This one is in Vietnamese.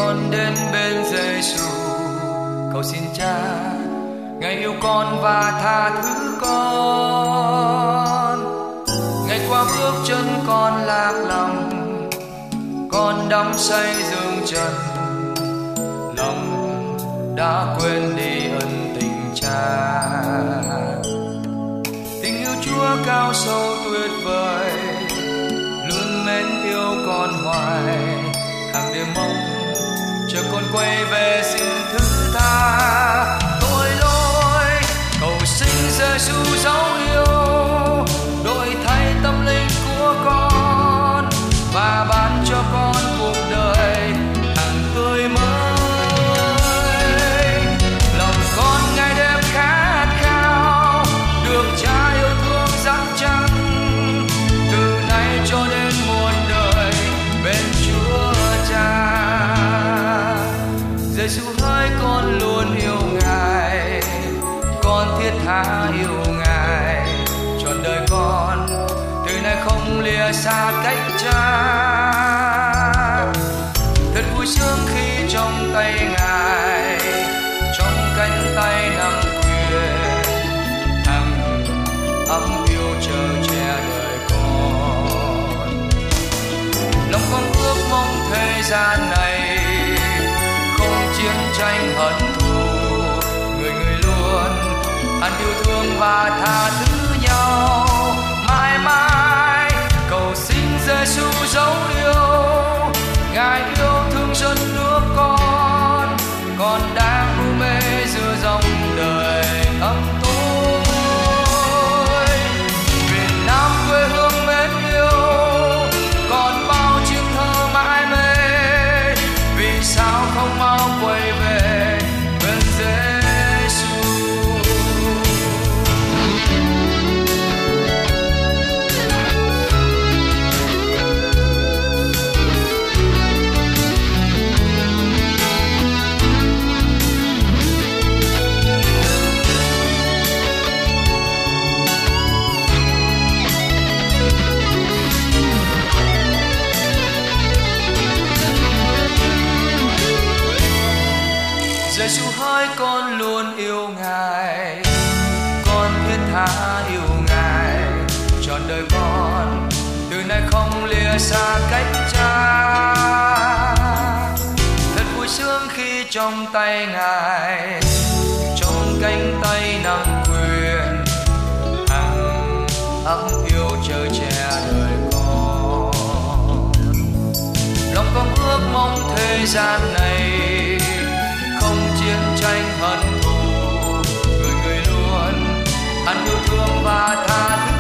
con đến bên Giêsu, cầu xin Cha Ngài yêu con và tha thứ con. Ngày qua bước chân con lạc lòng, con đắm say dương trần, lòng đã quên đi ân tình Cha. Tình yêu Chúa cao sâu tuyệt vời, luôn mến yêu con hoài, hàng đêm mong chờ con quay về xin thứ tha tội lỗi. Cầu xin Giêsu dấu yêu đổi thay tâm linh của con và ban cho con cuộc đời hằng tươi mới. Lòng con ngày đêm khát khao được Cha yêu thương dắt chắn, từ nay cho đến muôn đời bên Chúa Cha. Giêsu hỡi con luôn yêu Ngài, con thiết tha yêu Ngài, trọn đời con từ nay không lìa xa cách Cha. Thật vui sướng khi trong tay Ngài, trong cánh tay nắm quyền, hằng ấm yêu chờ che đời con. Lòng con ước mong thời gian này không chiến tranh hận thù, người người luôn ăn yêu thương và tha thứ nhau mãi mãi. Cầu xin Giêsu dấu yêu, Ngài yêu thương dân nước con đang u mê giữa dòng đời ấm tối. Việt Nam quê hương mến yêu, còn bao chiếc thơ mãi mê, vì sao không mau quay về bên Giêsu. Giêsu hỡi con luôn yêu Ngài, con thiết tha yêu Ngài, trọn đời con từ nay không lìa xa cách Cha. Thật vui sướng khi trong tay Ngài, trong cánh tay nắm quyền, hằng ấm yêu chờ che đời con. Lòng con ước mong thời gian này không chiến tranh hận thù, người người luôn ăn yêu thương và tha thứ